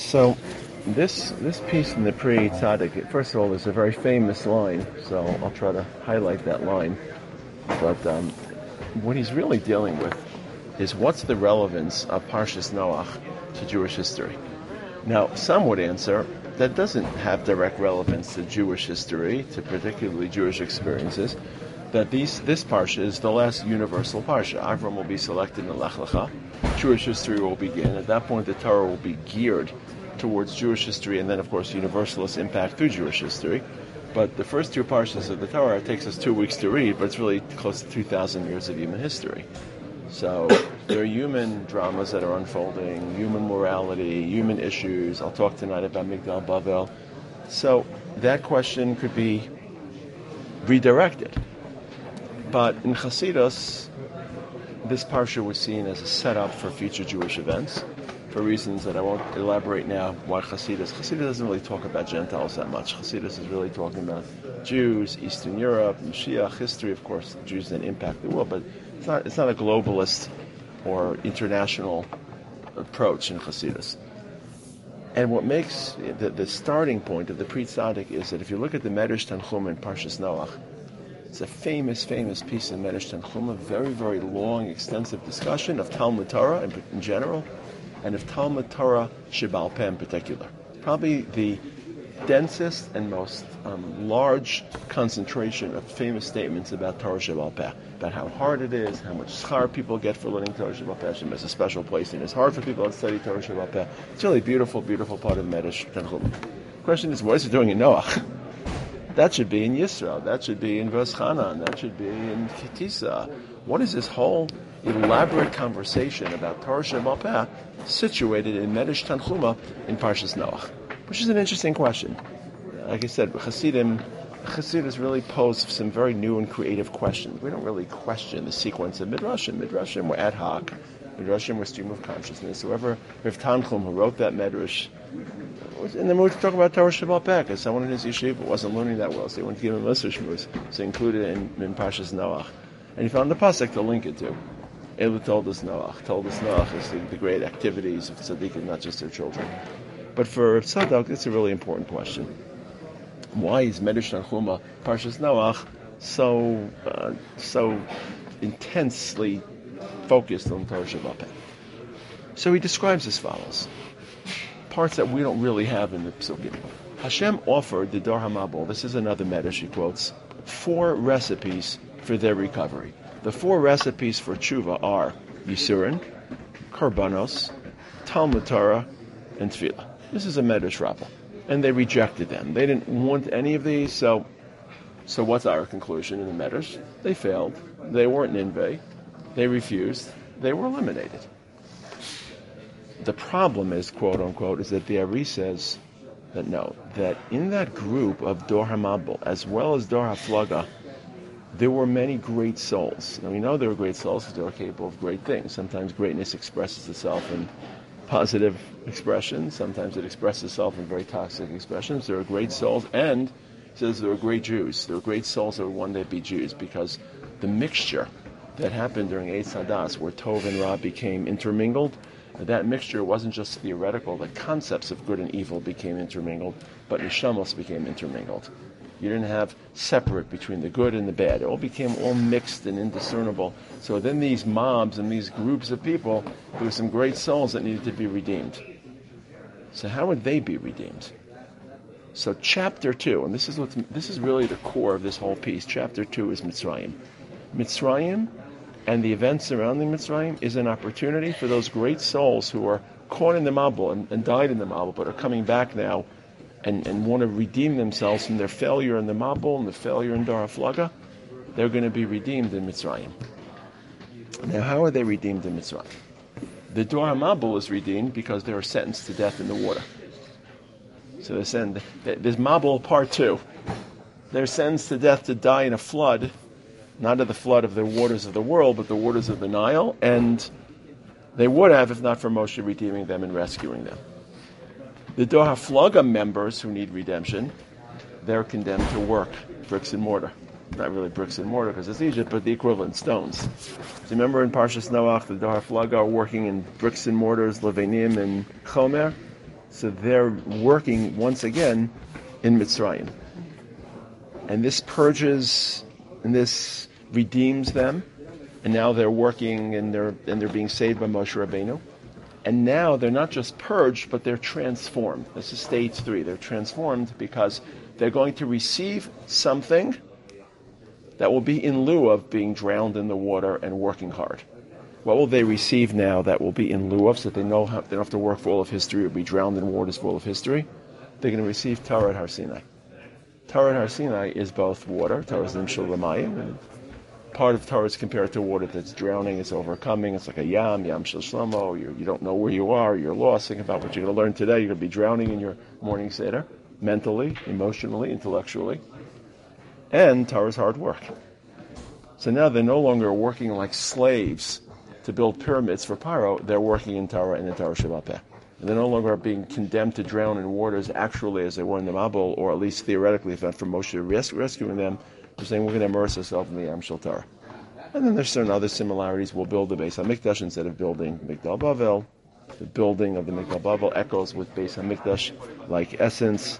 So this piece in the Pri Tzaddik, first of all, there's a very famous line, so I'll try to highlight that line. But what he's really dealing with is what's the relevance of Parshas Noach to Jewish history. Now, some would answer that doesn't have direct relevance to Jewish history, to particularly Jewish experiences, that this parsha is the last universal parsha. Avram will be selected in Lech Lecha. Jewish history will begin. At that point, the Torah will be geared towards Jewish history, and then, of course, universalist impact through Jewish history. But the first two parshas of the Torah, it takes us 2 weeks to read, but it's really close to 2,000 years of human history. So there are human dramas that are unfolding, human morality, human issues. I'll talk tonight about Migdal Bavel. So that question could be redirected. But in Chassidus, this parsha was seen as a setup for future Jewish events, for reasons that I won't elaborate now. Why Chassidus doesn't really talk about Gentiles that much. Chassidus is really talking about Jews, Eastern Europe, Mashiach, history. Of course, Jews then impact the world, but it's not a globalist or international approach in Chassidus. And what makes the starting point of the Pri Tzaddik is that if you look at the Medrash Tanchuma in Parshas Noach, it's a famous piece in Medrash Tanchuma, very, very long, extensive discussion of Talmud Torah in general, and of Talmud Torah Sheba'al Peh in particular. Probably the densest and most large concentration of famous statements about Torah Sheba'al Peh, about how hard it is, how much schar people get for learning Torah Sheba'al Peh. Hashem has a special place, and it's hard for people to study Torah Sheba'al Peh. It's really a beautiful, beautiful part of Medrash Tanchuma. The question is, what is it doing in Noach? That should be in Yisrael. That should be in Ros Chanan. That should be in Kitisa. What is this whole elaborate conversation about Torah Sheba'al Peh situated in Medrash Tanchuma in Parshas Noach? Which is an interesting question. Like I said, Chassidus really pose some very new and creative questions. We don't really question the sequence of Midrashim. Midrashim were ad hoc. Midrashim were stream of consciousness. Whoever, Rav Tanchum, who wrote that Medrash, and then we would talk about Torah Sheba'al Peh, because someone in his yeshiva wasn't learning that well, so they wanted to give him a Lister Shmuz, so included it in Parshas Noach. And he found the pasuk to link it to. Elu told us Noach is the great activities of tzaddikim, not just their children. But for Tzadok, it's a really important question. Why is Medrash Tanchuma, Parshas Noach, so intensely focused on Torah Sheba'al Peh? So he describes as follows. Parts that we don't really have in the Psukim. Hashem offered the Dor HaMabul, this is another Medrash he quotes, 4 recipes for their recovery. The 4 recipes for tshuva are Yisurin, Karbanos, Talmud Torah, and Tefillah. This is a Medrash Rabbah. And they rejected them. They didn't want any of these, so what's our conclusion in the Medrash? They failed. They weren't Ninveh. They refused. They were eliminated. The problem is, quote unquote, is that the Ari says that no, that in that group of Dor HaMabul, as well as Dor HaFlaga, there were many great souls. Now we know there were great souls because they were capable of great things. Sometimes greatness expresses itself in positive expressions. Sometimes it expresses itself in very toxic expressions. There are great souls, and he says there were great Jews. There were great souls that would one day be Jews, because the mixture that happened during Eitz Hadas, where Tov and Ra became intermingled, that mixture wasn't just theoretical. The concepts of good and evil became intermingled, but neshamos became intermingled. You didn't have separate between the good and the bad. It all became all mixed and indiscernible. So then these mobs and these groups of people, there were some great souls that needed to be redeemed. So how would they be redeemed? So chapter 2, and this is really the core of this whole piece. Chapter 2 is Mitzrayim. Mitzrayim and the events surrounding Mitzrayim is an opportunity for those great souls who are caught in the Mabul and died in the Mabul, but are coming back now and want to redeem themselves from their failure in the Mabul and the failure in Dor HaFlaga. They're going to be redeemed in Mitzrayim. Now, how are they redeemed in Mitzrayim? The Dor HaMabul is redeemed because they were sentenced to death in the water. So there's Mabul part 2. They're sentenced to death to die in a flood, not of the flood of the waters of the world, but the waters of the Nile, and they would have if not for Moshe redeeming them and rescuing them. The Dor HaFlaga members who need redemption, they're condemned to work bricks and mortar. Not really bricks and mortar because it's Egypt, but the equivalent stones. So you remember in Parshas Noach, the Dor HaFlaga are working in bricks and mortars, Levanim and Chomer? So they're working once again in Mitzrayim. And this purges and this redeems them. And now they're working and they're being saved by Moshe Rabbeinu. And now they're not just purged, but they're transformed. This is stage 3. They're transformed because they're going to receive something that will be in lieu of being drowned in the water and working hard. What will they receive now that will be in lieu of, so that they don't have to work for all of history or be drowned in waters for all of history? They're going to receive Torah at Har Sinai. Torah at Har Sinai is both water, Torah is Nimshal Ramayim, and part of Torah is compared to water that's drowning, it's overcoming, it's like a Yam Shel Shlomo, you don't know where you are, you're lost, think about what you're going to learn today, you're going to be drowning in your morning Seder, mentally, emotionally, intellectually. And Torah's hard work. So now they're no longer working like slaves to build pyramids for Paro, they're working in Torah and in Torah Shabbat Peh. And they're no longer being condemned to drown in waters actually as they were in the Mabul, or at least theoretically, if not for Moshe rescuing them. They're saying we're going to immerse ourselves in the Yam Shel Torah. And then there's certain other similarities. We'll build the Beis HaMikdash instead of building Migdal Bavel. The building of the Migdal Bavel echoes with Beis HaMikdash like essence.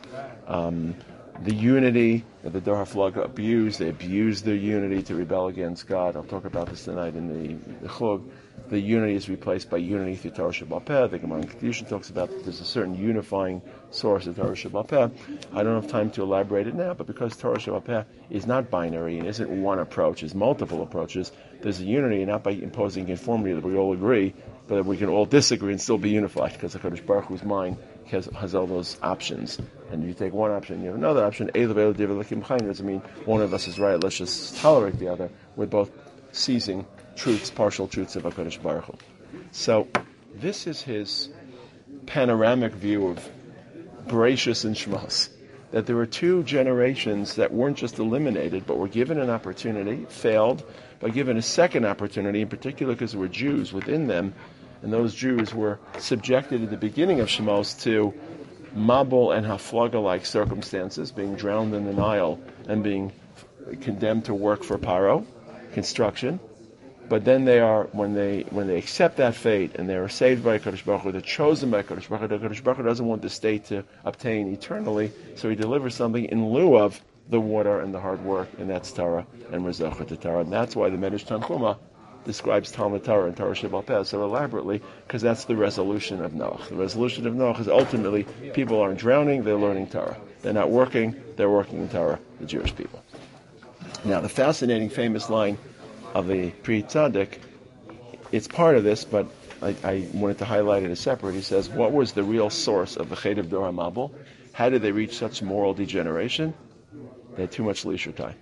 The unity that the Dor HaFlaga abused, they abused their unity to rebel against God. I'll talk about this tonight in the Chug. The unity is replaced by unity through Torah Shabbat Peh. The Gemara in Kedushin talks about that there's a certain unifying source of Torah Shabbat Peh. I don't have time to elaborate it now, but because Torah Shabbat Peh is not binary and isn't one approach, it's multiple approaches, there's a unity, not by imposing conformity that we all agree, but that we can all disagree and still be unified, because the HaKadosh Baruch Hu's mind has all those options. And you take one option, you have another option. Doesn't mean one of us is right, let's just tolerate the other. We're both seizing truths, partial truths of HaKadosh Baruch Hu. So this is his panoramic view of Bereshis and Shmos. That there were 2 generations that weren't just eliminated, but were given an opportunity, failed, but given a second opportunity, in particular because there were Jews within them, and those Jews were subjected at the beginning of Shmos to Mabul and Haflaga-like circumstances, being drowned in the Nile and being condemned to work for Paro, construction. But then they are, when they accept that fate and they are saved by HaKadosh Baruch Hu, they're chosen by HaKadosh Baruch Hu. HaKadosh Baruch Hu doesn't want the state to obtain eternally, so he delivers something in lieu of the water and the hard work, and that's Torah and Rezocha to Torah. And that's why the Medrash Tanchuma describes Talmud Torah and Torah Shabbat Peh so elaborately, because that's the resolution of Noach. The resolution of Noach is ultimately people aren't drowning, they're learning Torah. They're not working, they're working in Torah, the Jewish people. Now, the fascinating, famous line of the Pri Tzaddik, it's part of this, but I wanted to highlight it as separate. He says, what was the real source of the Chet of Dor HaMabul? How did they reach such moral degeneration? They had too much leisure time.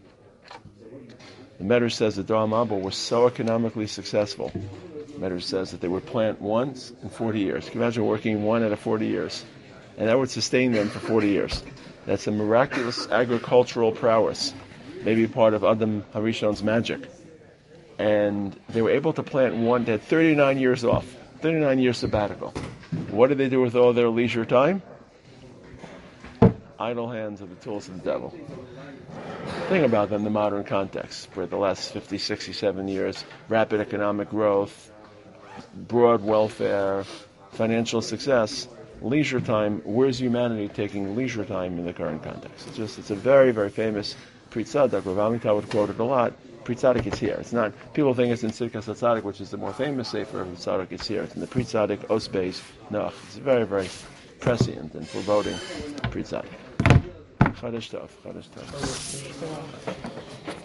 The Medrash says that Dor HaMabul was so economically successful. The Medrash says that they would plant once in 40 years. Can you imagine working 1 out of 40 years? And that would sustain them for 40 years. That's a miraculous agricultural prowess, maybe part of Adam Harishon's magic. And they were able to plant one. They had 39 years off, 39 years sabbatical. What did they do with all their leisure time? Idle hands are the tools of the devil. Think about them in the modern context. For the last 50, 60, 70 years, rapid economic growth, broad welfare, financial success, leisure time. Where's humanity taking leisure time in the current context? It's a very, very famous Pri Tzaddik. Rav Amitai would quote it a lot. Pri Tzaddik is here. It's not, people think it's in Tzidkas HaTzadik, which is the more famous sefer of Tzaddik. It's here. It's in the Pri Tzaddik, Os Beis, Noach. It's very, very prescient and foreboding Pri Tzaddik. Chodesh Tov.